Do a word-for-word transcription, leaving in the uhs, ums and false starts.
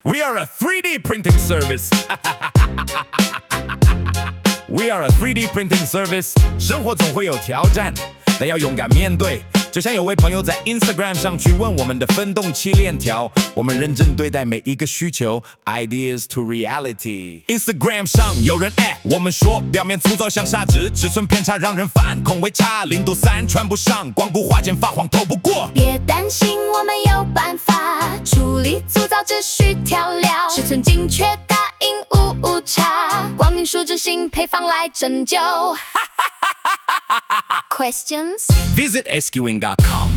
We are a three D printing service. We are a three D printing service. 生活总会有挑战，但要勇敢面对。就像有位朋友在 Instagram 上去问我们的分动器链条，我们认真对待每一个需求 ，Ideas to reality。Instagram 上有人 at 我们说，表面粗糙像砂纸，尺寸偏差让人烦，空位差零度三穿不上，光顾花间发黄透不过。 别担心，我们有办法处理粗糙，只需调料，尺寸精确，打印无误差，光明数字新配方来拯救。Questions? Visit S Q Ing dot com.